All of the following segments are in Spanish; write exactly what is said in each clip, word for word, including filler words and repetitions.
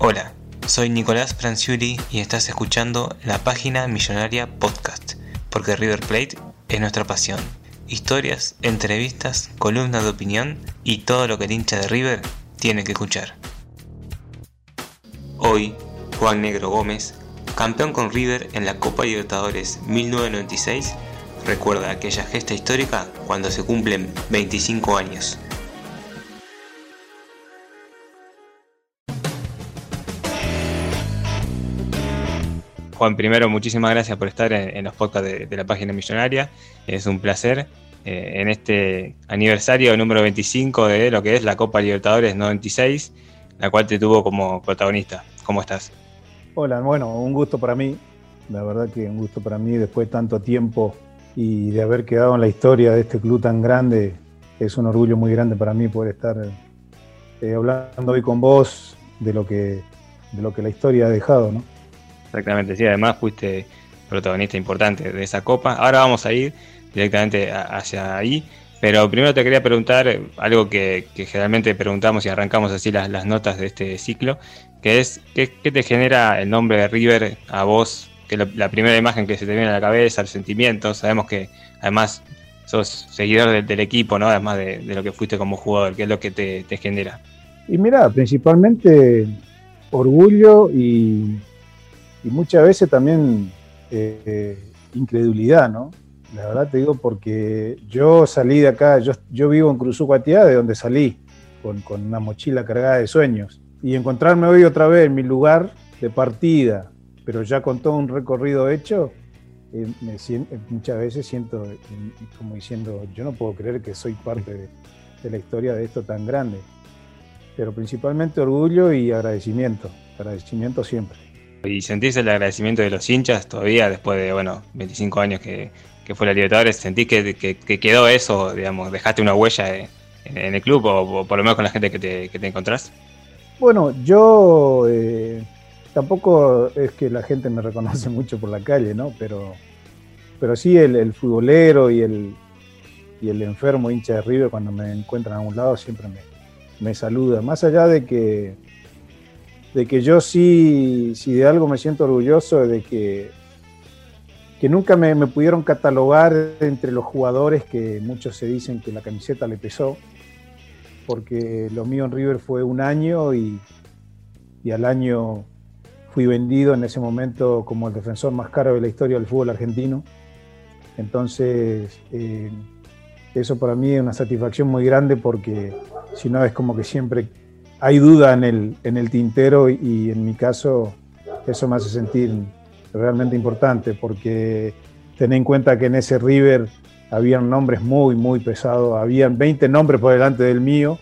Hola, soy Nicolás Franciuli y estás escuchando la Página Millonaria Podcast, porque River Plate es nuestra pasión. Historias, entrevistas, columnas de opinión y todo lo que el hincha de River tiene que escuchar. Hoy, Juan Negro Gómez, campeón con River en la Copa Libertadores mil novecientos noventa y seis, recuerda aquella gesta histórica cuando se cumplen veinticinco años. Juan, primero, muchísimas gracias por estar en, en los podcasts de, de la Página Millonaria. Es un placer eh, en este aniversario número veinticinco de lo que es la Copa Libertadores noventa y seis, la cual te tuvo como protagonista. ¿Cómo estás? Hola, bueno, un gusto para mí. La verdad que un gusto para mí después de tanto tiempo y de haber quedado en la historia de este club tan grande. Es un orgullo muy grande para mí poder estar eh, hablando hoy con vos de lo que, de lo que la historia ha dejado, ¿no? Exactamente, sí, además fuiste protagonista importante de esa copa. Ahora vamos a ir directamente a, hacia ahí, pero primero te quería preguntar algo que, que generalmente preguntamos y arrancamos así las, las notas de este ciclo, que es, ¿qué, qué te genera el nombre de River a vos? Que lo, la primera imagen que se te viene a la cabeza, el sentimiento. Sabemos que además sos seguidor del, del equipo, ¿no? Además de, de lo que fuiste como jugador, ¿qué es lo que te, te genera? Y mira, principalmente orgullo y... Y muchas veces también eh, incredulidad, ¿no? La verdad te digo porque yo salí de acá, yo, yo vivo en Cruzucuatiá, de donde salí, con, con una mochila cargada de sueños. Y encontrarme hoy otra vez en mi lugar de partida, pero ya con todo un recorrido hecho, eh, me siento, muchas veces siento eh, como diciendo, yo no puedo creer que soy parte de, de la historia de esto tan grande. Pero principalmente orgullo y agradecimiento, agradecimiento siempre. ¿Y sentís el agradecimiento de los hinchas todavía después de, bueno, veinticinco años que, que fue la Libertadores? ¿Sentís que, que, que quedó eso, digamos, dejaste una huella en, en el club o, o por lo menos con la gente que te, que te encontrás? Bueno, yo eh, tampoco es que la gente me reconoce mucho por la calle, ¿no? Pero, pero sí el, el futbolero y el, y el enfermo hincha de River cuando me encuentran a un lado siempre me, me saluda. Más allá de que de que yo sí, sí de algo me siento orgulloso, de que, que nunca me, me pudieron catalogar entre los jugadores que muchos se dicen que la camiseta le pesó, porque lo mío en River fue un año y, y al año fui vendido en ese momento como el defensor más caro de la historia del fútbol argentino. Entonces, eh, eso para mí es una satisfacción muy grande porque si no es como que siempre hay duda en el, en el tintero y, y en mi caso eso me hace sentir realmente importante porque ten en cuenta que en ese River habían nombres muy, muy pesados, habían veinte nombres por delante del mío,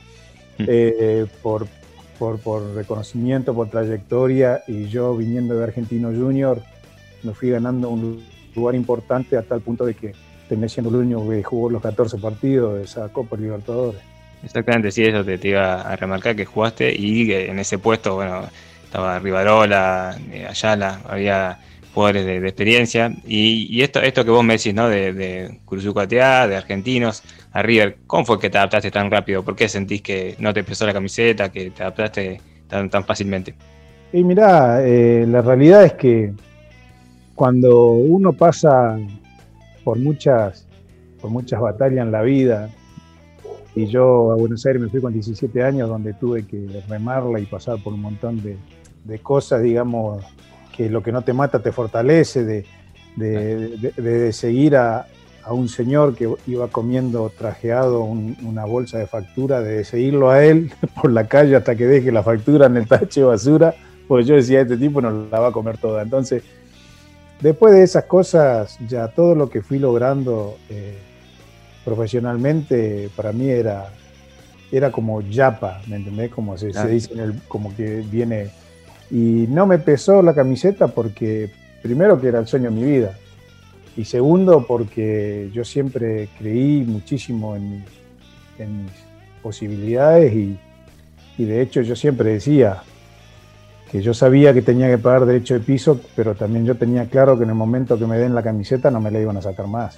eh, por, por, por reconocimiento, por trayectoria, y yo viniendo de Argentino Junior me fui ganando un lugar importante a tal punto de que terminé siendo el único que jugó los catorce partidos de esa Copa Libertadores. Exactamente, sí, eso te, te iba a remarcar que jugaste y que en ese puesto, bueno, estaba Rivarola, Ayala, había jugadores de, de experiencia y, y esto esto que vos me decís, ¿no? De, de Cruzucuatiá, de argentinos a River, ¿cómo fue que te adaptaste tan rápido? ¿Por qué sentís que no te pesó la camiseta, que te adaptaste tan, tan fácilmente? Y mirá, eh, la realidad es que cuando uno pasa por muchas, por muchas batallas en la vida, y yo a Buenos Aires me fui con diecisiete años, donde tuve que remarla y pasar por un montón de, de cosas, digamos, que lo que no te mata te fortalece, de, de, de, de seguir a, a un señor que iba comiendo trajeado un, una bolsa de factura, de seguirlo a él por la calle hasta que deje la factura en el tacho de basura, porque yo decía, este tipo no la va a comer toda. Entonces, después de esas cosas, ya todo lo que fui logrando eh, profesionalmente para mí era, era como yapa, ¿me entendés? Como se, se dice, en el, como que viene. Y no me pesó la camiseta porque, primero, que era el sueño de mi vida. Y segundo, porque yo siempre creí muchísimo en, mi, en mis posibilidades y, y de hecho yo siempre decía que yo sabía que tenía que pagar derecho de piso, pero también yo tenía claro que en el momento que me den la camiseta no me la iban a sacar más.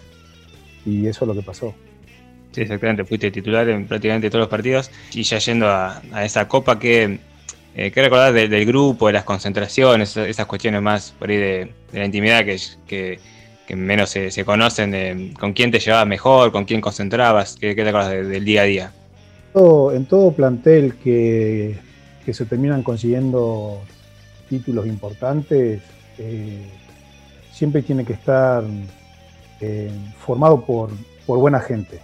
Y eso es lo que pasó. Sí, exactamente, fuiste titular en prácticamente todos los partidos. Y ya yendo a, a esa copa, ¿qué, Eh, ¿Qué recordás de, del grupo, de las concentraciones, esas, esas cuestiones más por ahí de, de la intimidad que, que, que menos se, se conocen, de con quién te llevabas mejor, con quién concentrabas? ¿Qué, qué te acordás de, del día a día? Todo- en todo plantel que, que se terminan consiguiendo títulos importantes, eh, siempre tiene que estar eh, formado por, por buena gente,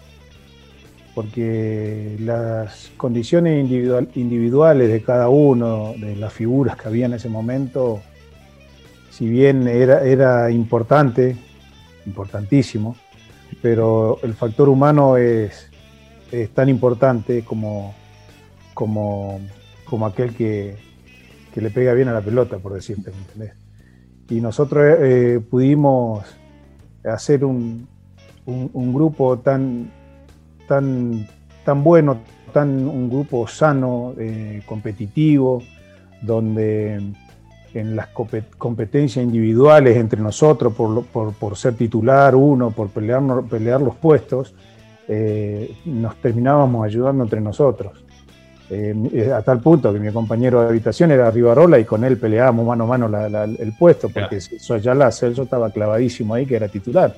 porque las condiciones individual, individuales de cada uno, de las figuras que había en ese momento, si bien era, era importante, importantísimo, pero el factor humano es, es tan importante como, como, como aquel que, que le pega bien a la pelota, por decirte, ¿me entendés? Y nosotros eh, pudimos hacer un, un, un grupo tan, tan, tan bueno, tan, un grupo sano, eh, competitivo, donde en las competencias individuales entre nosotros, por, por, por ser titular uno, por pelear, pelear los puestos, eh, nos terminábamos ayudando entre nosotros. Eh, a tal punto que mi compañero de habitación era Rivarola y con él peleábamos mano a mano la, la, el puesto, porque Soyala Celso estaba clavadísimo ahí, que era titular.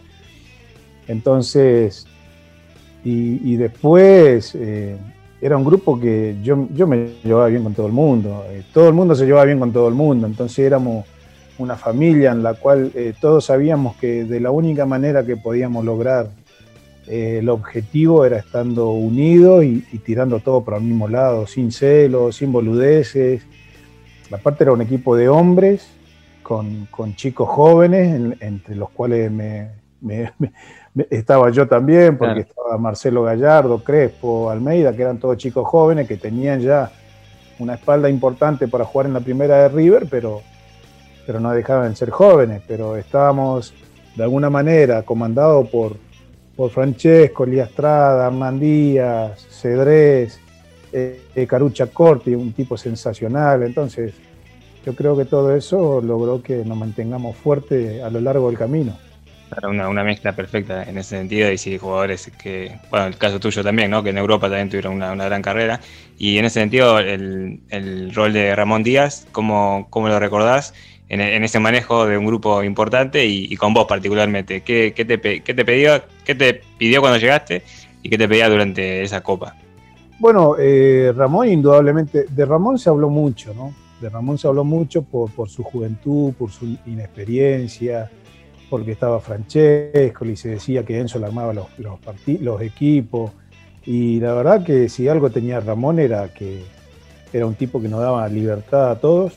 Entonces, y, y después eh, era un grupo que yo, yo me llevaba bien con todo el mundo, eh, todo el mundo se llevaba bien con todo el mundo, entonces éramos una familia en la cual eh, todos sabíamos que de la única manera que podíamos lograr eh, el objetivo era estando unidos y, y tirando todo por el mismo lado, sin celos, sin boludeces. Aparte era un equipo de hombres con, con chicos jóvenes, en, entre los cuales me, me, me, me, estaba yo también, porque claro, estaba Marcelo Gallardo, Crespo, Almeida, que eran todos chicos jóvenes que tenían ya una espalda importante para jugar en la primera de River, pero, pero no dejaban de ser jóvenes. Pero estábamos de alguna manera comandados por, por Francesco, Liastrada, Hernán Díaz, Cedrés, eh, eh, Carucha Corti, un tipo sensacional. Entonces yo creo que todo eso logró que nos mantengamos fuertes a lo largo del camino. Una, una mezcla perfecta en ese sentido, y sí, jugadores que, bueno, el caso tuyo también, ¿no? Que en Europa también tuvieron una, una gran carrera, y en ese sentido el, el rol de Ramón Díaz, ¿cómo, cómo lo recordás en, en ese manejo de un grupo importante y, y con vos particularmente? ¿Qué, qué, te, qué, te pidió, ¿Qué te pidió cuando llegaste y qué te pedía durante esa Copa? Bueno, eh, Ramón indudablemente, de Ramón se habló mucho, ¿no? De Ramón se habló mucho por, por su juventud, por su inexperiencia, porque estaba Francesco y se decía que Enzo le armaba los, los, los equipos, y la verdad que si algo tenía Ramón era que era un tipo que nos daba libertad a todos,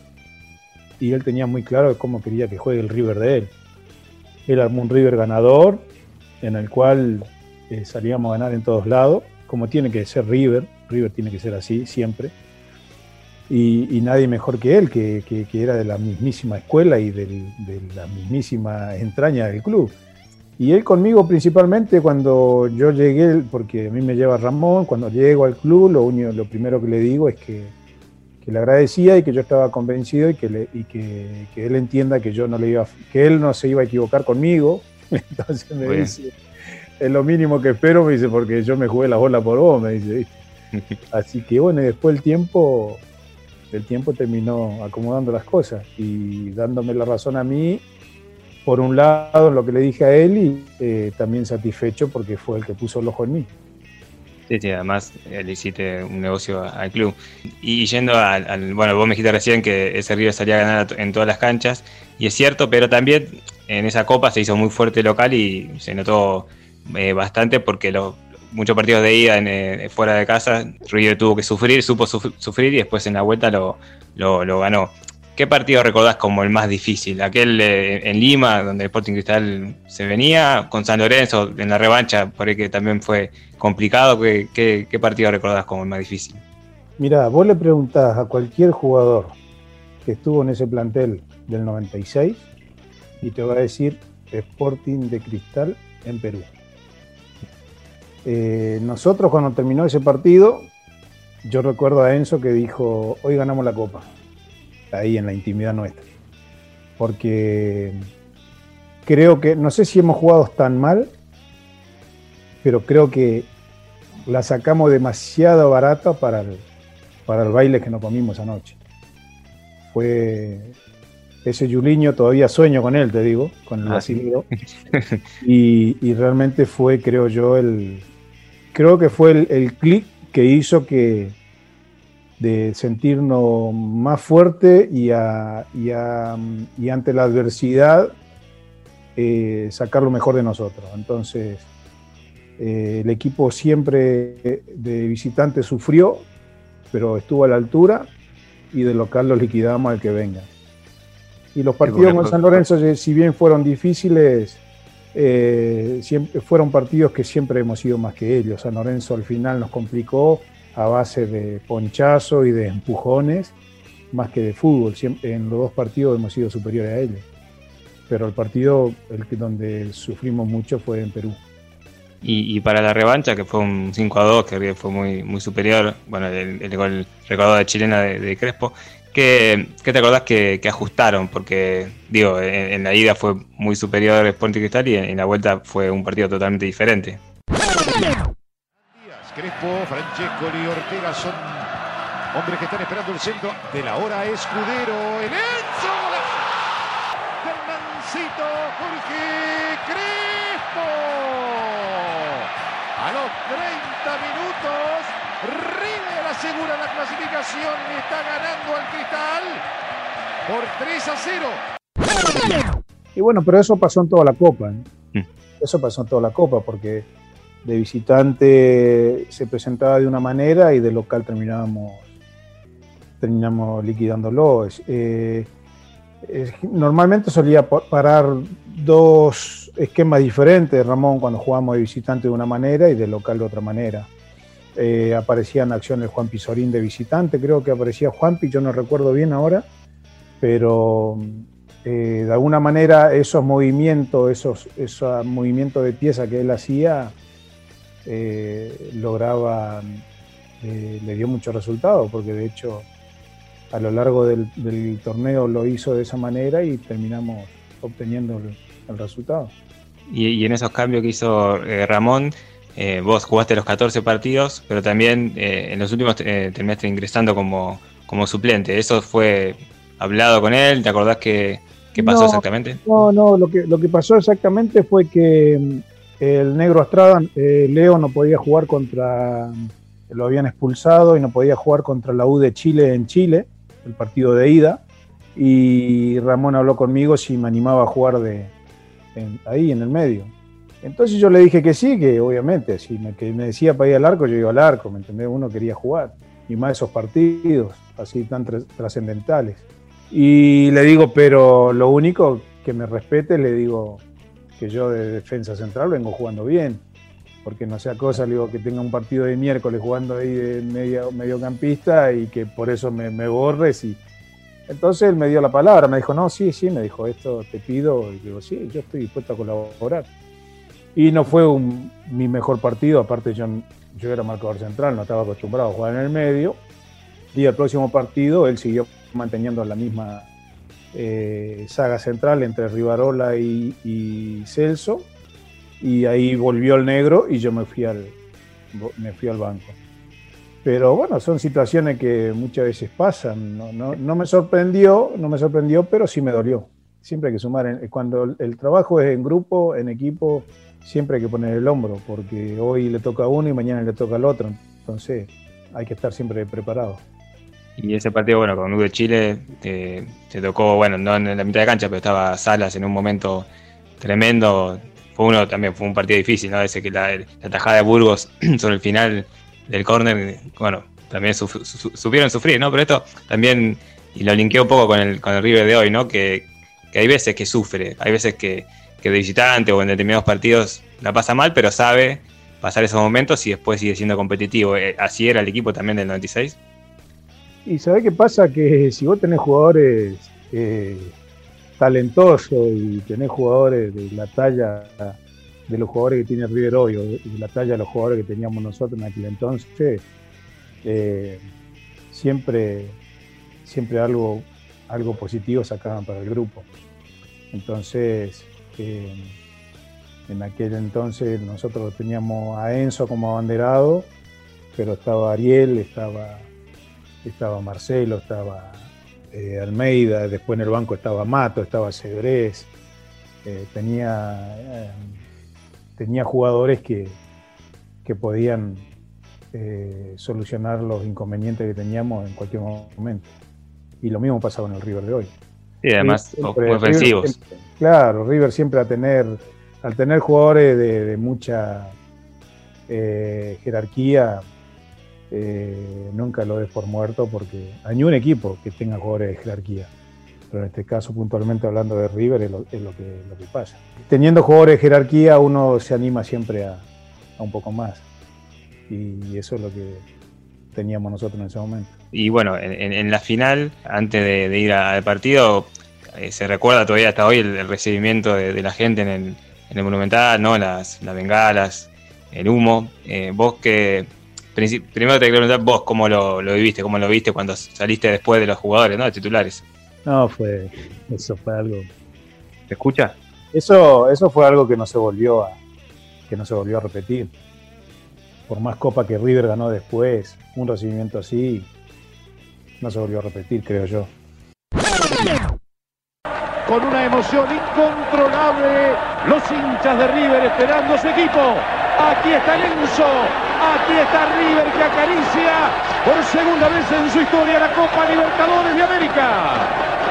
y él tenía muy claro cómo quería que juegue el River de él. Él armó un River ganador, en el cual eh, salíamos a ganar en todos lados, como tiene que ser River, River tiene que ser así siempre, y, y nadie mejor que él, que, que, que era de la mismísima escuela y del, de la mismísima entraña del club. Y él conmigo principalmente cuando yo llegué, porque a mí me lleva Ramón, cuando llego al club lo, único, lo primero que le digo es que, que le agradecía y que yo estaba convencido y que, le, y que, que él entienda que yo no le iba, que él no se iba a equivocar conmigo. Entonces me Bien. dice, es lo mínimo que espero, me dice, porque yo me jugué la bola por vos, me dice, ¿viste? Así que bueno, y después el tiempo, el tiempo terminó acomodando las cosas y dándome la razón a mí, por un lado en lo que le dije a él, y eh, también satisfecho porque fue el que puso el ojo en mí. Sí, sí, además eh, le hiciste un negocio al club. Y yendo al, al, bueno, vos me dijiste recién que ese River salía a ganar en todas las canchas, y es cierto, pero también en esa Copa se hizo muy fuerte local y se notó eh, bastante porque los muchos partidos de ida en, eh, fuera de casa, River tuvo que sufrir, supo suf- sufrir y después en la vuelta lo, lo, lo ganó. ¿Qué partido recordás como el más difícil? ¿Aquel eh, en Lima, donde el Sporting Cristal se venía? ¿Con San Lorenzo en la revancha, por ahí que también fue complicado? ¿Qué, qué, qué partido recordás como el más difícil? Mirá, vos le preguntás a cualquier jugador que estuvo en ese plantel del noventa y seis y te va a decir Sporting de Cristal en Perú. Eh, nosotros cuando terminó ese partido, yo recuerdo a Enzo que dijo, hoy ganamos la Copa, ahí en la intimidad nuestra, porque creo que, no sé si hemos jugado tan mal, pero creo que la sacamos demasiado barata para el, para el baile que nos comimos anoche. fue ese Julinho, todavía sueño con él, te digo, con el Ah, brasileño. y, y realmente fue, creo yo, el creo que fue el, el clic que hizo que de sentirnos más fuerte y, a, y, a, y ante la adversidad eh, sacar lo mejor de nosotros. Entonces, eh, el equipo siempre de visitante sufrió, pero estuvo a la altura, y de local lo liquidamos al que venga. Y los partidos con San Lorenzo, si bien fueron difíciles, eh, siempre, fueron partidos que siempre hemos sido más que ellos. San Lorenzo al final nos complicó a base de ponchazo y de empujones, más que de fútbol. Siempre, en los dos partidos hemos sido superiores a ellos. Pero el partido el que, donde sufrimos mucho fue en Perú. Y, y para la revancha, que fue un cinco a dos, que fue muy, muy superior, bueno, el, el gol recordado de chilena de, de Crespo, ¿qué, ¿qué te acordás que, que ajustaron? Porque, digo, en, en la ida fue muy superior Sporting Cristal y en, en la vuelta fue un partido totalmente diferente. Crespo, Francescoli, Ortega son hombres que están esperando el centro de la hora. Escudero, el Enzo, Hernancito, Jorge Crespo. A los treinta minutos, River asegura la clasificación y está ganando al Cristal por tres a cero. Y bueno, pero eso pasó en toda la Copa, ¿eh? Mm. Eso pasó en toda la Copa, porque de visitante se presentaba de una manera y de local terminábamos, terminamos liquidándolo. Eh, eh, normalmente solía parar dos esquemas diferentes, Ramón, cuando jugábamos de visitante de una manera y de local de otra manera. Eh, aparecían acciones Juan Pizorín de visitante, creo que aparecía Juanpi, yo no recuerdo bien ahora, pero eh, de alguna manera esos movimientos, esos, esos movimientos de pieza que él hacía, Eh, lograba, eh, le dio muchos resultados, porque de hecho a lo largo del, del torneo lo hizo de esa manera y terminamos obteniendo el, el resultado. Y, y en esos cambios que hizo eh, Ramón, eh, vos jugaste los catorce partidos, pero también eh, en los últimos eh, terminaste ingresando como, como suplente. ¿Eso fue hablado con él? ¿Te acordás qué, qué pasó no, exactamente? No, no, lo que, lo que pasó exactamente fue que el Negro Astrada, eh, Leo no podía jugar contra, lo habían expulsado y no podía jugar contra la U de Chile en Chile, el partido de ida, y Ramón habló conmigo si me animaba a jugar de, en, ahí en el medio. Entonces yo le dije que sí, que obviamente, si me, que me decía para ir al arco, yo iba al arco, ¿me entendés? Uno quería jugar, y más esos partidos así tan tr- trascendentales. Y le digo, pero lo único que me respete, le digo, que yo de defensa central vengo jugando bien, porque no sea cosa, le digo, que tenga un partido de miércoles jugando ahí de media, mediocampista y que por eso me, me borres. Y entonces él me dio la palabra, me dijo, no, sí, sí, me dijo, esto te pido, y digo, sí, yo estoy dispuesto a colaborar. Y no fue un, mi mejor partido, aparte yo, yo era marcador central, no estaba acostumbrado a jugar en el medio, y el próximo partido él siguió manteniendo la misma Eh, saga central entre Rivarola y, y Celso, y ahí volvió el Negro y yo me fui al me fui al banco. Pero bueno, son situaciones que muchas veces pasan. No, no, no me sorprendió, no me sorprendió, pero sí me dolió. Siempre hay que sumar. En, cuando el, el trabajo es en grupo, en equipo, siempre hay que poner el hombro, porque hoy le toca a uno y mañana le toca al otro. Entonces hay que estar siempre preparado. Y ese partido, bueno, con U de Chile, te, te tocó, bueno, no en la mitad de cancha, pero estaba Salas en un momento tremendo. Fue uno también, fue un partido difícil, ¿no? Ese que la, la tajada de Burgos sobre el final del córner, bueno, también su, su, supieron sufrir, ¿no? Pero esto también, y lo linkeo un poco con el, con el River de hoy, ¿no? Que, que hay veces que sufre, hay veces que, que de visitante o en determinados partidos la pasa mal, pero sabe pasar esos momentos y después sigue siendo competitivo. ¿Así era el equipo también del noventa y seis? Y ¿sabés qué pasa? Que si vos tenés jugadores eh, talentosos y tenés jugadores de la talla de los jugadores que tiene River hoy, o de la talla de los jugadores que teníamos nosotros en aquel entonces, eh, siempre, siempre algo, algo positivo sacaban para el grupo. Entonces, eh, en aquel entonces nosotros teníamos a Enzo como abanderado, pero estaba Ariel, estaba... estaba Marcelo, estaba eh, Almeida, después en el banco estaba Mato, estaba Cedrés, eh, tenía, eh, tenía jugadores que, que podían eh, solucionar los inconvenientes que teníamos en cualquier momento. Y lo mismo pasa con el River de hoy. Sí, además, siempre, ofensivos. Siempre, claro, River siempre a tener, al tener jugadores de, de mucha eh, jerarquía, eh, nunca lo des por muerto, porque hay ni un equipo que tenga jugadores de jerarquía. Pero en este caso, puntualmente hablando de River, es lo, es lo, que, lo que pasa. Teniendo jugadores de jerarquía, uno se anima siempre a, a un poco más. Y eso es lo que teníamos nosotros en ese momento. Y bueno, en, en la final, antes de, de ir al partido, eh, se recuerda todavía hasta hoy el, el recibimiento de, de la gente en el, en el Monumental, ¿no? Las, las bengalas, el humo. Eh, vos que, primero te quiero preguntar, vos cómo lo, lo viviste, cómo lo viste cuando saliste después de los jugadores, ¿no? De titulares. No, fue, eso fue algo. ¿Te escucha? Eso, eso fue algo que no se volvió a, que no se volvió a repetir. Por más copa que River ganó después, un recibimiento así no se volvió a repetir, creo yo. Con una emoción incontrolable, los hinchas de River esperando a su equipo. Aquí está Lenzo, aquí está River que acaricia por segunda vez en su historia la Copa Libertadores de América.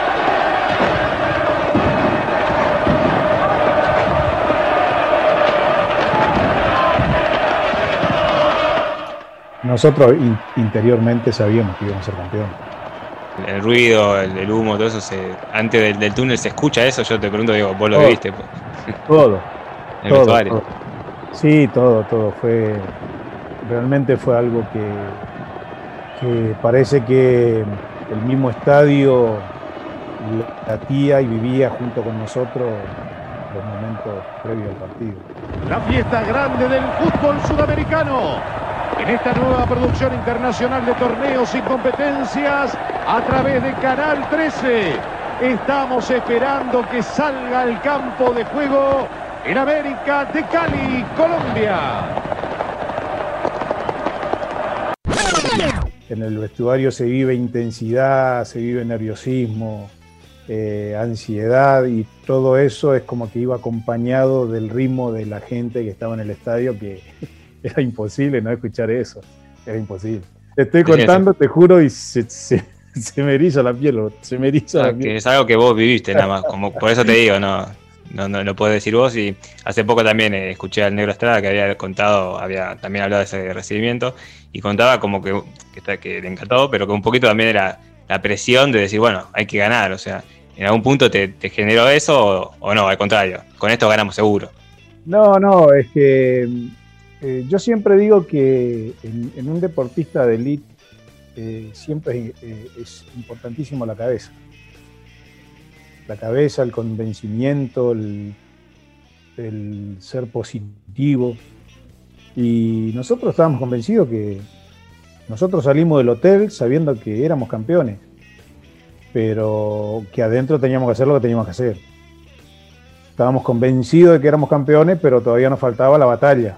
Nosotros in, interiormente sabíamos que íbamos a ser campeones. El, el ruido, el, el humo, todo eso, se, antes del, del túnel se escucha eso. Yo te pregunto, digo, vos lo todo, viste. Pues. Todo. El todo, vestuario. todo. Sí, todo, todo. Fue, realmente fue algo que, que parece que el mismo estadio latía y vivía junto con nosotros los momentos previos al partido. La fiesta grande del fútbol sudamericano. En esta nueva producción internacional de torneos y competencias a través de Canal trece, estamos esperando que salga al campo de juego en América de Cali, Colombia. En el vestuario se vive intensidad, se vive nerviosismo, eh, ansiedad, y todo eso es como que iba acompañado del ritmo de la gente que estaba en el estadio, que era imposible no escuchar eso, era imposible. Te estoy contando, te juro, y se, se, se me eriza la piel, se me eriza Ah, la piel. que es algo que vos viviste nada más, como por eso te digo, no, no, no lo podés decir vos. Y hace poco también eh, escuché al Negro Estrada que había contado, había también hablado de ese recibimiento, y contaba como que, que, está, que le encantó, pero que un poquito también era la presión de decir, bueno, hay que ganar, o sea, ¿en algún punto te, te generó eso o, o no? Al contrario, con esto ganamos seguro. No, no, es que eh, yo siempre digo que en, en un deportista de elite eh, siempre eh, es importantísimo la cabeza. La cabeza, el convencimiento, el, el ser positivo. Y nosotros estábamos convencidos que nosotros salimos del hotel sabiendo que éramos campeones, pero que adentro teníamos que hacer lo que teníamos que hacer. Estábamos convencidos de que éramos campeones, pero todavía nos faltaba la batalla.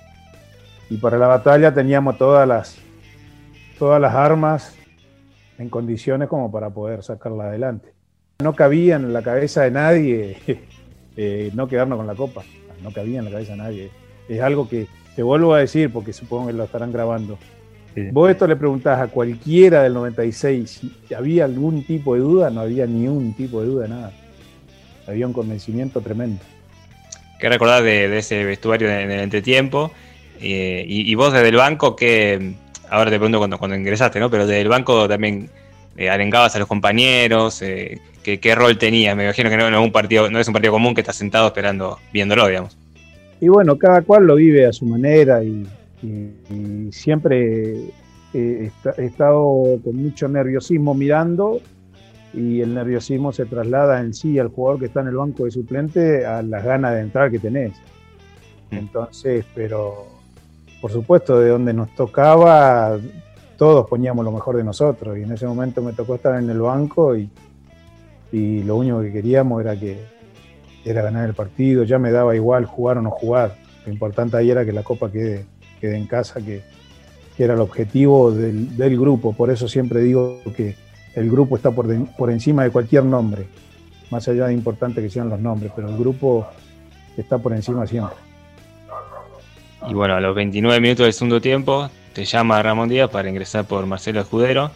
Y para la batalla teníamos todas las, todas las armas en condiciones como para poder sacarla adelante. No cabía en la cabeza de nadie eh, no quedarnos con la copa. No cabía en la cabeza de nadie. Es algo que te vuelvo a decir, porque supongo que lo estarán grabando. Sí. Vos esto le preguntás a cualquiera del noventa y seis si había algún tipo de duda, no había ni un tipo de duda, nada. Había un convencimiento tremendo. ¿Qué recordás de, de ese vestuario en el entretiempo? Eh, y, y vos desde el banco, que ahora te pregunto cuando, cuando ingresaste, ¿no? Pero desde el banco también eh, arengabas a los compañeros, eh, ¿qué, ¿qué rol tenías? Me imagino que no, no, es un partido, no es un partido común que estás sentado esperando, viéndolo, digamos. Y bueno, cada cual lo vive a su manera, y, y, y siempre he, he estado con mucho nerviosismo mirando, y el nerviosismo se traslada en sí al jugador que está en el banco de suplente a las ganas de entrar que tenés. Entonces, pero por supuesto, de donde nos tocaba, todos poníamos lo mejor de nosotros, y en ese momento me tocó estar en el banco, y, y lo único que queríamos era que era ganar el partido. Ya me daba igual jugar o no jugar. Lo importante ahí era que la copa quede, quede en casa, que, que era el objetivo del, del grupo. Por eso siempre digo que el grupo está por, de, por encima de cualquier nombre, más allá de importante que sean los nombres, pero el grupo está por encima siempre. Y bueno, a los veintinueve minutos del segundo tiempo, te llama Ramón Díaz para ingresar por Marcelo Escudero.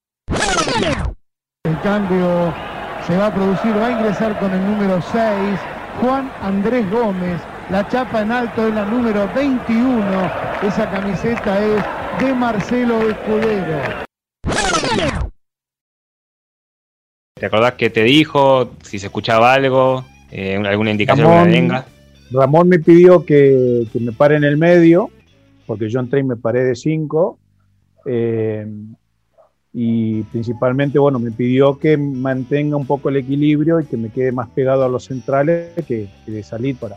El cambio se va a producir, va a ingresar con el número seis, Juan Andrés Gómez. La chapa en alto es la número veintiuno. Esa camiseta es de Marcelo Escudero. ¿Te acordás qué te dijo? Si se escuchaba algo, eh, alguna indicación Ramón, de una arenga. Ramón me pidió que, que me pare en el medio, porque yo entré y me paré de cinco. Eh, y principalmente, bueno, me pidió que mantenga un poco el equilibrio y que me quede más pegado a los centrales que, que de salir para.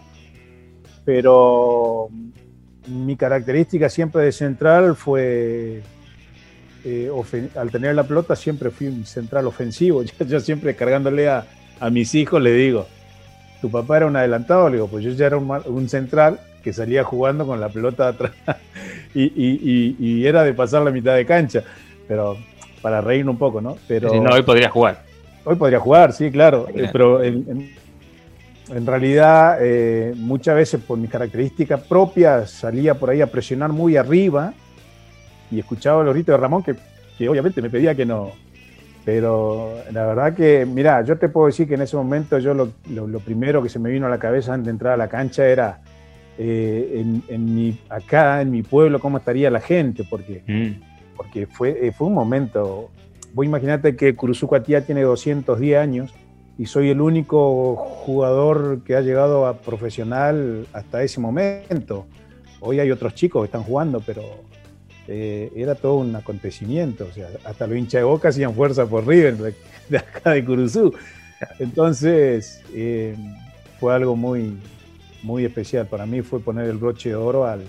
Pero mi característica siempre de central fue, eh, al tener la pelota siempre fui un central ofensivo. Yo, yo siempre cargándole a, a mis hijos le digo, tu papá era un adelantado, le digo, pues yo ya era un, un central que salía jugando con la pelota atrás y, y, y, y era de pasar la mitad de cancha, pero para reírnos un poco, ¿no? Pero si no, hoy podría jugar. Hoy podría jugar, sí, claro, claro. pero en, en, en realidad eh, muchas veces por mis características propias salía por ahí a presionar muy arriba y escuchaba los gritos de Ramón que, que obviamente me pedía que no, pero la verdad que, mirá, yo te puedo decir que en ese momento yo lo, lo, lo primero que se me vino a la cabeza antes de entrar a la cancha era eh, en, en mi, acá en mi pueblo cómo estaría la gente, porque, mm. porque fue, fue un momento. Vos imaginate que Curuzucuatía tiene doscientos diez años y soy el único jugador que ha llegado a profesional hasta ese momento. Hoy hay otros chicos que están jugando, pero eh, era todo un acontecimiento. O sea, hasta los hinchas de Boca hacían fuerza por River, de, de acá de Curuzú. Entonces, eh, fue algo muy, muy especial. Para mí fue poner el broche de oro al,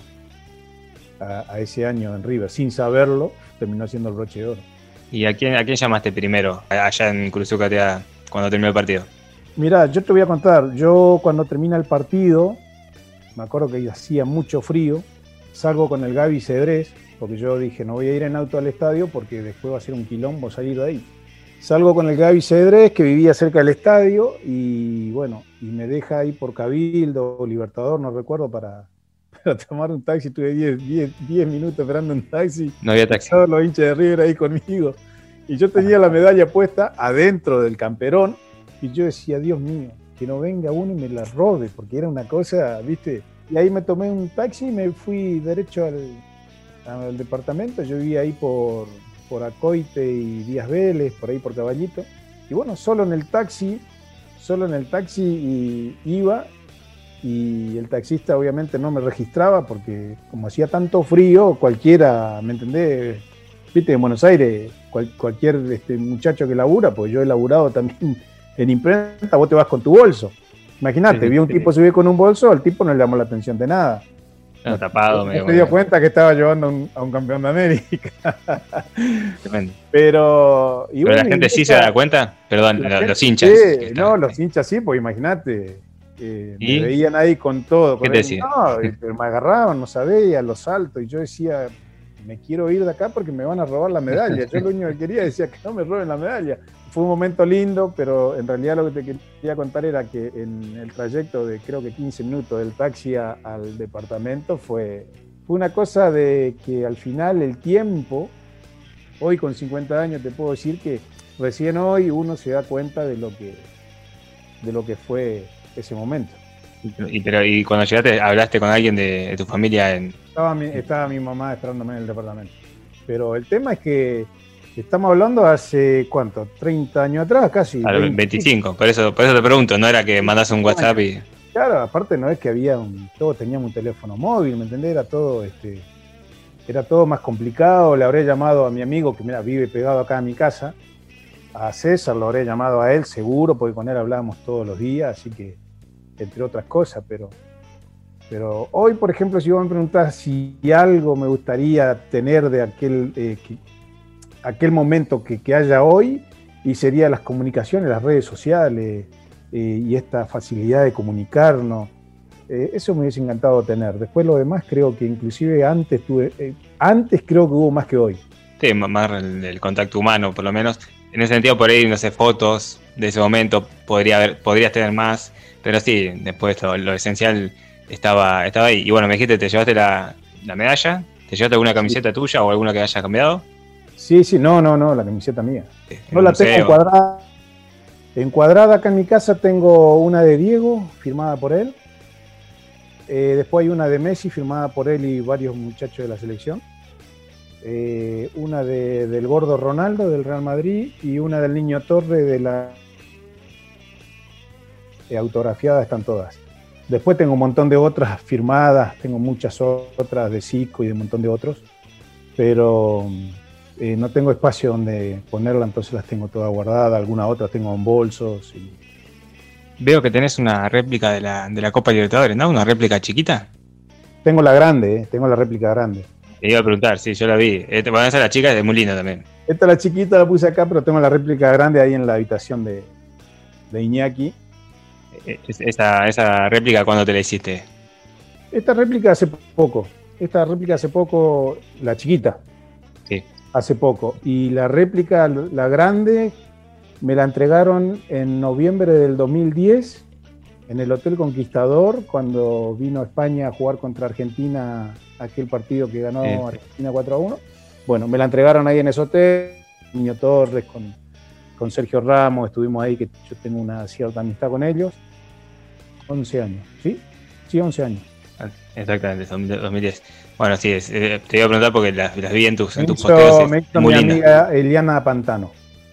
a, a ese año en River. Sin saberlo, terminó siendo el broche de oro. ¿Y a quién, a quién llamaste primero allá en Curuzucuatía cuando terminó el partido? Mirá, yo te voy a contar. Yo cuando termina el partido, me acuerdo que hacía mucho frío, salgo con el Gaby Cedrés, porque yo dije, no voy a ir en auto al estadio porque después va a ser un quilombo salir de ahí. Salgo con el Gaby Cedrés, que vivía cerca del estadio, y bueno, y me deja ahí por Cabildo o Libertador, no recuerdo, para, para tomar un taxi. Tuve diez minutos esperando un taxi. No había taxi. Todos los hinchas de River ahí conmigo. Y yo tenía la medalla puesta adentro del camperón, y yo decía, Dios mío, que no venga uno y me la robe, porque era una cosa, ¿viste? Y ahí me tomé un taxi y me fui derecho al, al departamento. Yo vivía ahí por, por Acoite y Díaz Vélez, por ahí por Caballito. Y bueno, solo en el taxi, solo en el taxi y iba, y el taxista obviamente no me registraba porque como hacía tanto frío, cualquiera, ¿me entendés? Viste, en Buenos Aires, cual, cualquier este, muchacho que labura, pues yo he laburado también en imprenta, vos te vas con tu bolso. Imagínate, sí, vi a un sí. tipo subir con un bolso, al tipo no le llamó la atención de nada. No, tapado. Me dio cuenta que estaba llevando un, a un campeón de América. Tremendo. Pero, y Pero bueno, la gente sí esta, se da cuenta. Perdón, los, gente, los hinchas. Sí, no, los hinchas sí, pues imagínate. Eh, me veían ahí con todo. ¿Qué te decían? No, me agarraban, no sabía, los saltos, y yo decía, me quiero ir de acá porque me van a robar la medalla. Yo lo único que quería decía que no me roben la medalla. Fue un momento lindo, pero en realidad lo que te quería contar era que en el trayecto de creo que quince minutos del taxi a, al departamento fue, fue una cosa de que al final el tiempo, hoy con cincuenta años te puedo decir que recién hoy uno se da cuenta de lo que, de lo que fue ese momento. Y, pero, y cuando llegaste, ¿hablaste con alguien de, de tu familia? En... Estaba, mi, estaba mi mamá esperándome en el departamento. Pero el tema es que estamos hablando hace, ¿cuánto? treinta años atrás, casi. A los veinticinco, por eso, por eso te pregunto, no era que mandas un WhatsApp y... Claro, aparte no es que había un... Todos teníamos un teléfono móvil, ¿me entendés? Era todo, este, era todo más complicado. Le habré llamado a mi amigo, que mira, vive pegado acá a mi casa, a César, lo habré llamado a él, seguro, porque con él hablábamos todos los días, así que, entre otras cosas, pero... Pero hoy, por ejemplo, si vos me preguntás si algo me gustaría tener de aquel, eh, que, aquel momento que, que haya hoy, y sería las comunicaciones, las redes sociales eh, y esta facilidad de comunicarnos, eh, eso me hubiese encantado tener. Después lo demás creo que inclusive antes tuve, eh, antes creo que hubo más que hoy. Sí, más el, el contacto humano, por lo menos. en ese sentido, por ahí, no sé, fotos de ese momento, podría haber, podrías tener más, pero sí, después todo, lo esencial estaba, estaba ahí. Y bueno, me dijiste, ¿te llevaste la, la medalla? ¿Te llevaste alguna camiseta sí. tuya o alguna que hayas cambiado? Sí, sí, no, no, no, la camiseta mía. Sí, no la museo. tengo encuadrada. Encuadrada acá en mi casa tengo una de Diego, firmada por él. Eh, después hay una de Messi, firmada por él y varios muchachos de la selección. Eh, una de, del gordo Ronaldo, del Real Madrid, y una del Niño Torre, de la... Eh, autografiadas están todas. Después tengo un montón de otras firmadas, tengo muchas otras de Zico y de un montón de otros, pero eh, no tengo espacio donde ponerla, entonces las tengo todas guardadas, algunas otras tengo en bolsos. Y... Veo que tenés una réplica de la, de la Copa Libertadores, ¿no? Una réplica chiquita. Tengo la grande, eh, tengo la réplica grande. Te iba a preguntar, sí, yo la vi. Esta, bueno, esa la chica es muy linda también. Esta la chiquita la puse acá, pero tengo la réplica grande ahí en la habitación de, de Iñaki. Esa, esa réplica, ¿cuándo te la hiciste? Esta réplica hace poco. Esta réplica hace poco, la chiquita. Sí. Hace poco. Y la réplica, la grande, me la entregaron en noviembre del dos mil diez en el Hotel Conquistador, cuando vino a España a jugar contra Argentina, aquel partido que ganó sí. Argentina cuatro a uno. Bueno, me la entregaron ahí en ese hotel, Niño Torres, con, con Sergio Ramos, estuvimos ahí, que yo tengo una cierta amistad con ellos. once años, ¿sí? Sí, once años. Exactamente, dos mil diez. Bueno, sí, es, eh, te iba a preguntar porque las, las vi en tus, en tus hizo, posteos. Me hizo mi linda. amiga Eliana Pantano.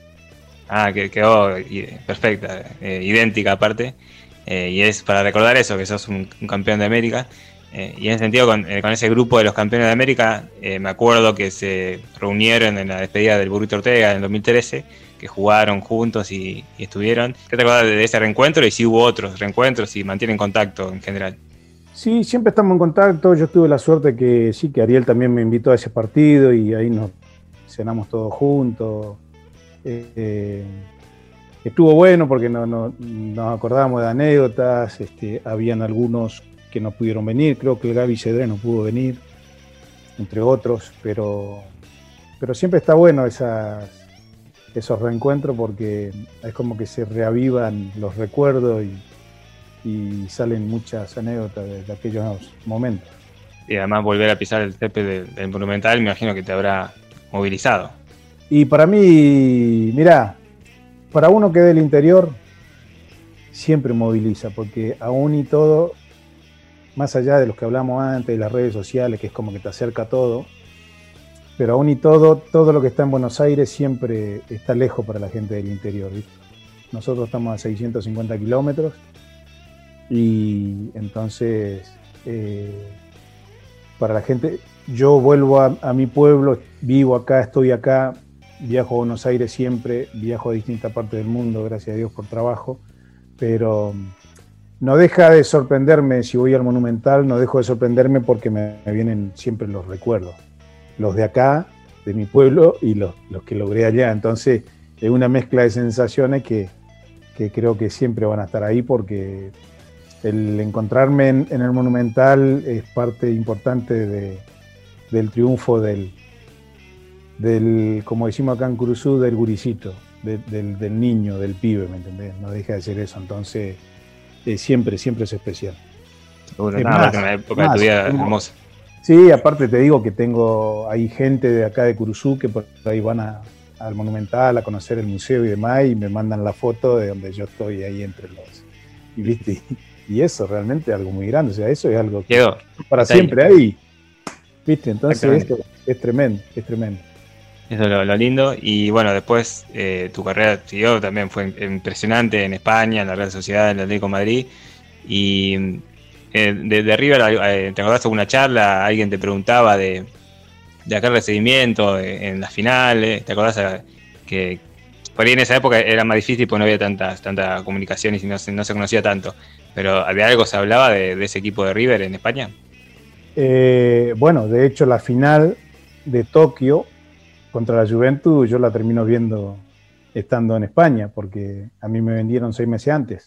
Ah, que quedó perfecta, eh, idéntica aparte. Eh, y es para recordar eso, que sos un, un campeón de América. Eh, y en ese sentido, con, eh, con ese grupo de los campeones de América, eh, me acuerdo que se reunieron en la despedida del Burrito Ortega en el dos mil trece, que jugaron juntos y, y estuvieron. ¿Qué te acuerdas de ese reencuentro? Y si hubo otros reencuentros y mantienen contacto en general. Sí, siempre estamos en contacto. Yo tuve la suerte que sí, que Ariel también me invitó a ese partido y ahí nos cenamos todos juntos. Eh, eh, estuvo bueno porque no, no, nos acordábamos de anécdotas. Este, habían algunos que no pudieron venir. Creo que el Gaby Cedré no pudo venir, entre otros. Pero, pero siempre está bueno esas, esos reencuentros porque es como que se reavivan los recuerdos y y salen muchas anécdotas de, de aquellos momentos. Y además volver a pisar el césped del, del Monumental, me imagino que te habrá movilizado. Y para mí, mirá, para uno que es del interior, siempre moviliza, porque aún y todo, más allá de los que hablamos antes, de las redes sociales, que es como que te acerca todo, pero aún y todo, todo lo que está en Buenos Aires siempre está lejos para la gente del interior, ¿viste? Nosotros estamos a seiscientos cincuenta kilómetros, y entonces eh, para la gente, yo vuelvo a, a mi pueblo, vivo acá, estoy acá, viajo a Buenos Aires siempre, viajo a distintas partes del mundo, gracias a Dios por trabajo, pero no deja de sorprenderme si voy al Monumental, no dejo de sorprenderme porque me, me vienen siempre los recuerdos, los de acá, de mi pueblo y los, los que logré allá, entonces es una mezcla de sensaciones que, que creo que siempre van a estar ahí porque el encontrarme en, en el Monumental es parte importante de, del triunfo del, del, como decimos acá en Curuzú, del guricito, de, del, del niño, del pibe, ¿me entendés? No deja de ser eso, entonces eh, siempre, siempre es especial. Bueno, es nada, más, una época más, de tu vida tengo, hermosa. Sí, aparte te digo que tengo, hay gente de acá de Curuzú que por ahí van a, al Monumental a conocer el museo y demás y me mandan la foto de donde yo estoy ahí entre los... Y viste... Y eso realmente es algo muy grande, o sea, eso es algo que quedó para siempre ahí. ahí, ¿viste? Entonces esto es tremendo, es tremendo. Eso es lo, lo lindo, y bueno, después eh, tu carrera siguió, también fue impresionante en España, en la Real Sociedad, en el Atlético de Madrid, y eh, de, de River, eh, ¿te acordás de alguna charla? Alguien te preguntaba de, de aquel recibimiento de, en las finales, ¿te acordás a, que por ahí en esa época era más difícil porque no había tanta, tanta comunicación y no se, no se conocía tanto? ¿Pero de algo se hablaba de, de ese equipo de River en España? Eh, bueno, de hecho la final de Tokio contra la Juventus yo la termino viendo estando en España porque a mí me vendieron seis meses antes.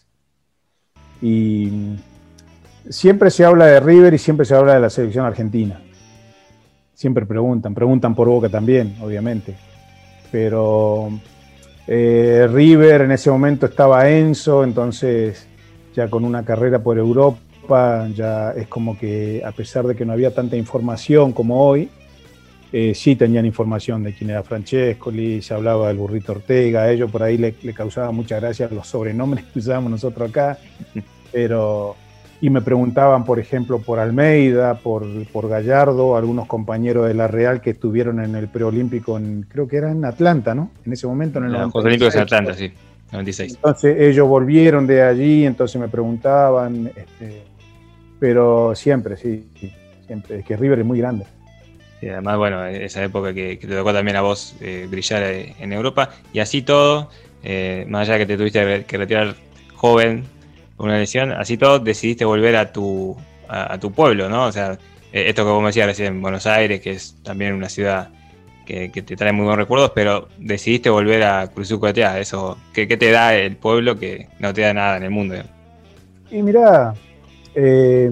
Y siempre se habla de River y siempre se habla de la selección argentina. Siempre preguntan, preguntan por Boca también, obviamente. Pero Eh, River en ese momento estaba Enzo, entonces ya con una carrera por Europa, ya es como que a pesar de que no había tanta información como hoy, eh, sí tenían información de quién era Francescoli, se hablaba del Burrito Ortega, a ellos por ahí le, le causaba mucha gracia los sobrenombres que usábamos nosotros acá, pero... Y me preguntaban, por ejemplo, por Almeida, por, por Gallardo, algunos compañeros de la Real que estuvieron en el preolímpico, en, creo que era en Atlanta, ¿no? En ese momento, en el Los Juegos Olímpicos en Atlanta, sí, noventa y seis. Entonces ellos volvieron de allí, entonces me preguntaban, este, pero siempre, sí, sí, siempre, es que River es muy grande. Y además, bueno, esa época que, que te tocó también a vos eh, brillar en Europa, y así todo, eh, más allá de que te tuviste que retirar joven, una lesión, así todo decidiste volver a tu a, a tu pueblo, ¿no? O sea, eh, esto que vos me decías recién, Buenos Aires, que es también una ciudad que, que te trae muy buenos recuerdos, pero decidiste volver a Cruzucotea, eso, ¿qué, ¿qué te da el pueblo que no te da nada en el mundo? Y mirá, eh,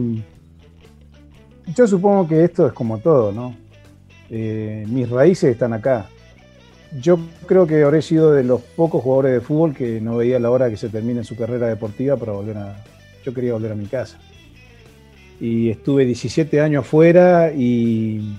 yo supongo que esto es como todo, ¿no? Eh, mis raíces están acá. Yo creo que habré sido de los pocos jugadores de fútbol que no veía la hora que se termine su carrera deportiva para volver a... Yo quería volver a mi casa. Y estuve diecisiete años afuera y,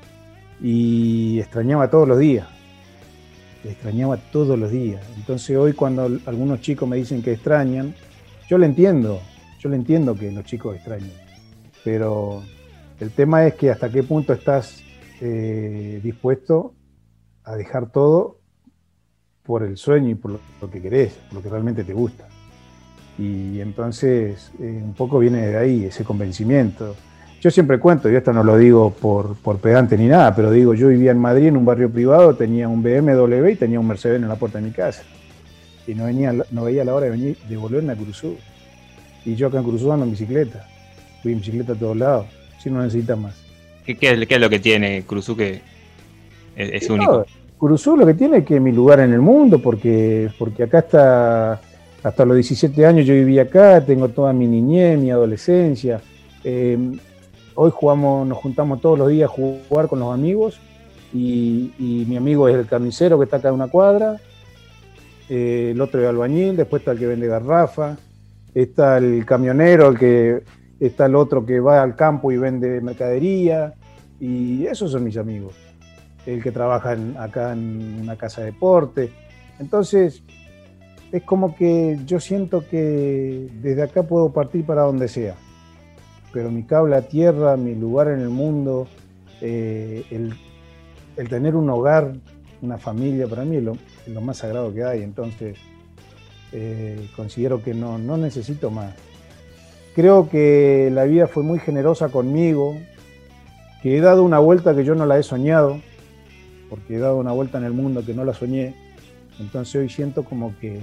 y extrañaba todos los días. Extrañaba todos los días. Entonces hoy cuando algunos chicos me dicen que extrañan, yo le entiendo. Yo le entiendo que los chicos extrañan. Pero el tema es que hasta qué punto estás eh, dispuesto a dejar todo por el sueño y por lo, lo que querés, por lo que realmente te gusta. Y entonces eh, un poco viene de ahí ese convencimiento. Yo siempre cuento, y esto no lo digo por, por pedante ni nada, pero digo, yo vivía en Madrid en un barrio privado, tenía un B M W y tenía un Mercedes en la puerta de mi casa. Y no, venía, no veía la hora de, venir, de volverme a Cruzú. Y yo acá en Cruzú ando en bicicleta. Fui en bicicleta a todos lados, si no necesitas más. ¿Qué, qué, es, ¿Qué es lo que tiene Cruzú que es, es único? No, Cruzú lo que tiene es que es mi lugar en el mundo, porque, porque acá hasta, hasta los diecisiete años yo viví acá, tengo toda mi niñez, mi adolescencia. Eh, hoy jugamos, nos juntamos todos los días a jugar con los amigos, y, y mi amigo es el carnicero que está acá a una cuadra, eh, el otro es albañil, después está el que vende garrafa, está el camionero, el que, está el otro que va al campo y vende mercadería, y esos son mis amigos. El que trabaja en, acá en una casa de deporte. Entonces, es como que yo siento que desde acá puedo partir para donde sea. Pero mi cable a tierra, mi lugar en el mundo, eh, el, el tener un hogar, una familia, para mí es lo, es lo más sagrado que hay. Entonces, eh, considero que no, no necesito más. Creo que la vida fue muy generosa conmigo, que he dado una vuelta que yo no la he soñado, porque he dado una vuelta en el mundo que no la soñé. Entonces hoy siento como que,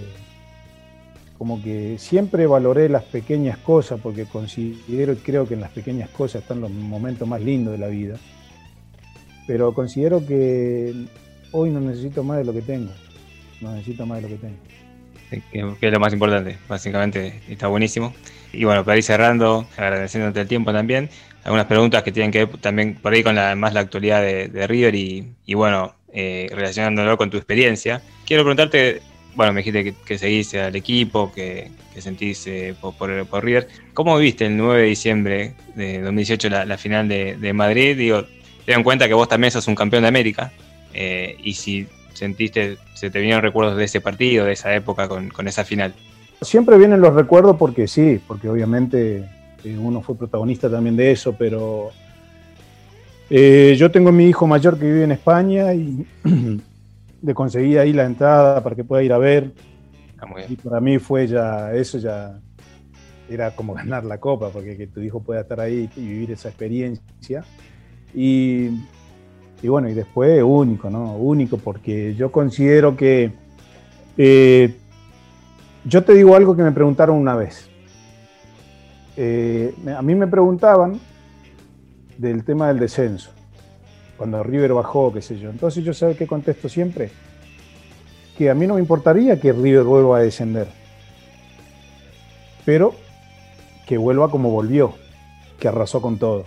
como que siempre valoré las pequeñas cosas, porque considero y creo que en las pequeñas cosas están los momentos más lindos de la vida. Pero considero que hoy no necesito más de lo que tengo. No necesito más de lo que tengo. Que, que es lo más importante, básicamente está buenísimo. Y bueno, para ir cerrando, agradeciéndote el tiempo también, algunas preguntas que tienen que ver también por ahí con la, más la actualidad de, de River y, y bueno, eh, relacionándolo con tu experiencia. Quiero preguntarte, bueno, me dijiste que, que seguís al equipo, que, que sentís eh, por, por, por River. ¿Cómo viste el nueve de diciembre de dos mil dieciocho la, la final de, de Madrid? Digo, ten en cuenta que vos también sos un campeón de América, eh, y si sentiste, se te vinieron recuerdos de ese partido, de esa época con, con esa final. Siempre vienen los recuerdos porque sí, porque obviamente eh, uno fue protagonista también de eso, pero eh, yo tengo a mi hijo mayor que vive en España y le conseguí ahí la entrada para que pueda ir a ver. Ah, muy bien. Y para mí fue ya, eso ya era como ganar la copa, porque que tu hijo pueda estar ahí y vivir esa experiencia. Y, y bueno, y después único, ¿no? Único, porque yo considero que... Eh, yo te digo algo que me preguntaron una vez. Eh, a mí me preguntaban del tema del descenso, cuando River bajó, qué sé yo. Entonces yo, ¿sabes qué contesto siempre? Que a mí no me importaría que River vuelva a descender, pero que vuelva como volvió, que arrasó con todo.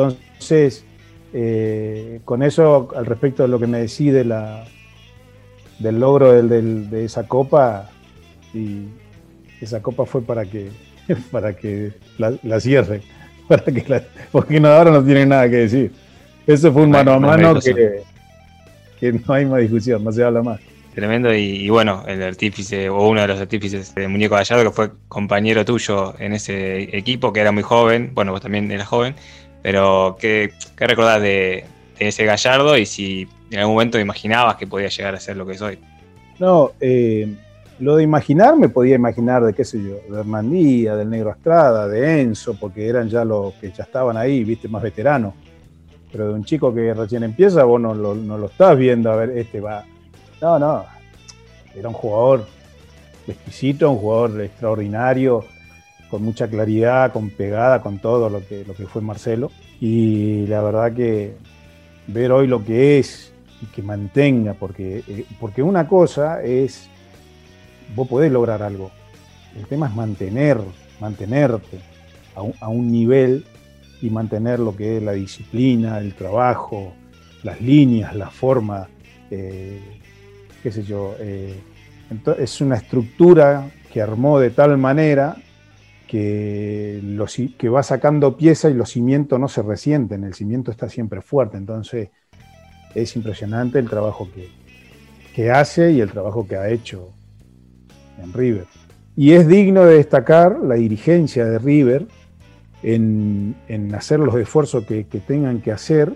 Entonces, eh, con eso, al respecto de lo que me decís de la, del logro del, del, de esa copa, y esa copa fue para que, para que la, la cierre, para que la, porque no, ahora no tienen nada que decir. Eso fue un mano a mano que, que no hay más discusión, no se habla más. Tremendo, y, y bueno, el artífice o uno de los artífices del Muñeco Gallardo, que fue compañero tuyo en ese equipo, que era muy joven, bueno, vos también eras joven, pero ¿qué, qué recordás de, de ese Gallardo y si en algún momento imaginabas que podía llegar a ser lo que es hoy? No, eh, lo de imaginar me podía imaginar de qué sé yo, de Hernán Díaz, del Negro Estrada, de Enzo, porque eran ya los que ya estaban ahí, viste, más veteranos. Pero de un chico que recién empieza, vos no lo, no lo estás viendo, a ver, este va... No, no, era un jugador exquisito, un jugador extraordinario, con mucha claridad, con pegada, con todo lo que, lo que fue Marcelo. Y la verdad que ver hoy lo que es y que mantenga, porque, porque una cosa es, vos podés lograr algo, el tema es mantener, mantenerte a un, a un nivel y mantener lo que es la disciplina, el trabajo, las líneas, la forma, eh, qué sé yo, eh, entonces es una estructura que armó de tal manera que, los, que va sacando piezas y los cimientos no se resienten, el cimiento está siempre fuerte, entonces es impresionante el trabajo que, que hace y el trabajo que ha hecho en River. Y es digno de destacar la dirigencia de River en, en hacer los esfuerzos que, que tengan que hacer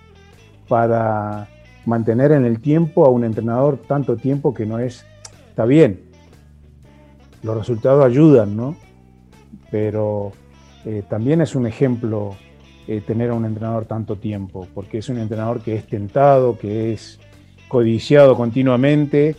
para mantener en el tiempo a un entrenador tanto tiempo que no es, está bien, los resultados ayudan, ¿no? Pero eh, también es un ejemplo eh, tener a un entrenador tanto tiempo, porque es un entrenador que es tentado, que es codiciado continuamente,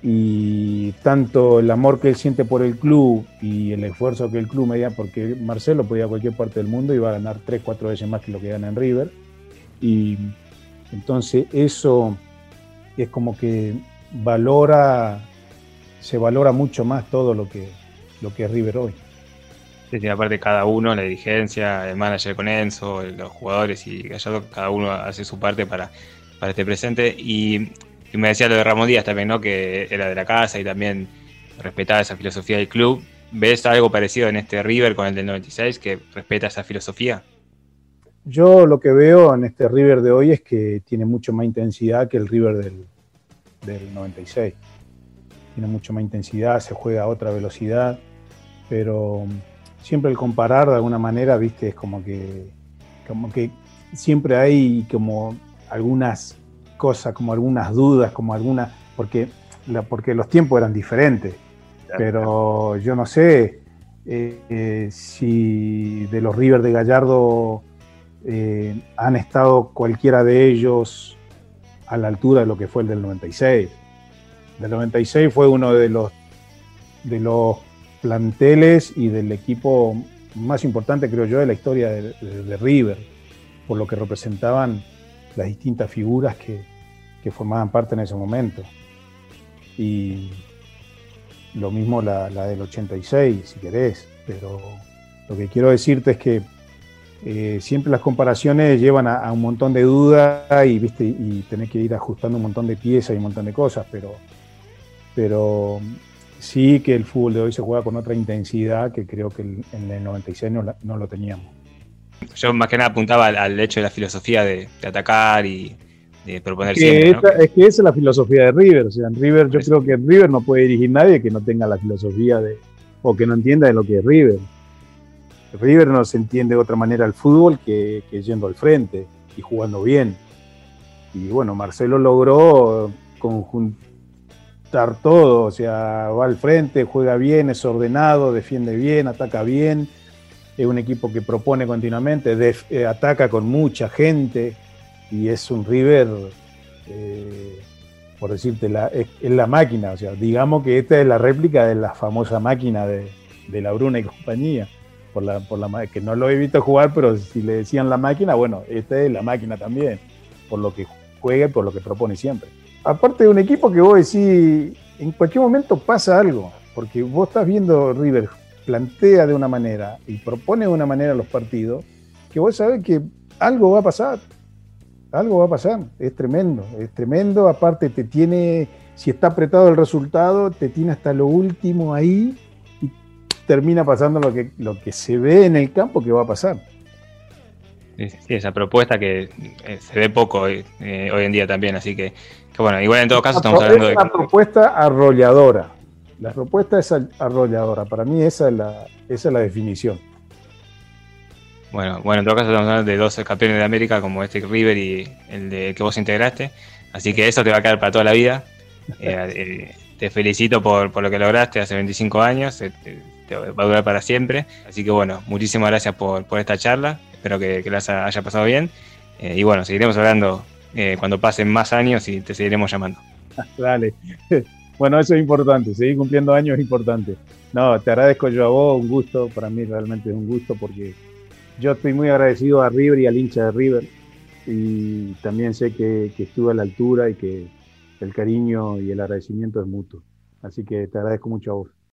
y tanto el amor que él siente por el club y el esfuerzo que el club medía, porque Marcelo podía ir a cualquier parte del mundo y iba a ganar tres, cuatro veces más que lo que gana en River, y entonces eso es como que valora, se valora mucho más todo lo que, lo que es River hoy. Sí, sí, aparte cada uno, la dirigencia, el manager con Enzo, los jugadores y Gallardo, cada uno hace su parte para, para este presente. Y, y me decía lo de Ramón Díaz también, ¿no? Que era de la casa y también respetaba esa filosofía del club. ¿Ves algo parecido en este River con el del noventa y seis, que respeta esa filosofía? Yo lo que veo en este River de hoy es que tiene mucho más intensidad que el River del, del noventa y seis. Tiene mucho más intensidad, se juega a otra velocidad, pero siempre el comparar de alguna manera, viste, es como que, como que siempre hay como algunas cosas, como algunas dudas, como algunas, porque, la, porque los tiempos eran diferentes, pero yo no sé eh, eh, si de los River de Gallardo Eh, han estado cualquiera de ellos a la altura de lo que fue el del noventa y seis. Del noventa y seis fue uno de los, de los planteles y del equipo más importante, creo yo, de la historia de, de, de River, por lo que representaban las distintas figuras que, que formaban parte en ese momento. Y lo mismo la, la del ochenta y seis, si querés, pero lo que quiero decirte es que Eh, siempre las comparaciones llevan a, a un montón de dudas y, ¿viste? y tenés que ir ajustando un montón de piezas y un montón de cosas, pero, pero sí que el fútbol de hoy se juega con otra intensidad que creo que en el noventa y seis no, la, no lo teníamos. Yo más que nada apuntaba al, al hecho de la filosofía de, de atacar y de proponer que siempre, ¿no? esta, es que esa es la filosofía de River, o sea, en River yo creo que en River no puede dirigir nadie que no tenga la filosofía de, o que no entienda de lo que es River. River no se entiende de otra manera el fútbol que, que yendo al frente y jugando bien. Y bueno, Marcelo logró conjuntar todo, o sea, va al frente, juega bien, es ordenado, defiende bien, ataca bien, es un equipo que propone continuamente, def, eh, ataca con mucha gente y es un River, eh, por decirte, la, es, es la máquina, o sea, digamos que esta es la réplica de la famosa máquina de, de La Bruna y compañía. Por la, por la, que no lo he visto jugar, pero si le decían la máquina, bueno, esta es la máquina también, por lo que juega y por lo que propone siempre. Aparte de un equipo que vos decís, en cualquier momento pasa algo, porque vos estás viendo River plantea de una manera y propone de una manera los partidos, que vos sabés que algo va a pasar, algo va a pasar, es tremendo, es tremendo, aparte te tiene, si está apretado el resultado, te tiene hasta lo último ahí y termina pasando lo que, lo que se ve en el campo que va a pasar. Sí, sí, esa propuesta que eh, se ve poco eh, eh, hoy en día también, así que, que bueno, igual en todo caso estamos hablando de... Es una propuesta arrolladora, la propuesta es arrolladora, para mí esa es la, esa es la definición. Bueno, bueno, en todo caso estamos hablando de dos campeones de América como este River y el de que vos integraste, así que eso te va a quedar para toda la vida. Eh, eh, te felicito por, por lo que lograste hace veinticinco años, eh, te, te va a durar para siempre, así que bueno, muchísimas gracias por, por esta charla, espero que, que las haya pasado bien, eh, y bueno, seguiremos hablando eh, cuando pasen más años y te seguiremos llamando. Dale, bueno, eso es importante, seguir cumpliendo años es importante. No, te agradezco yo a vos, un gusto, para mí realmente es un gusto porque yo estoy muy agradecido a River y al hincha de River y también sé que, que estuve a la altura y que el cariño y el agradecimiento es mutuo. Así que te agradezco mucho a vos.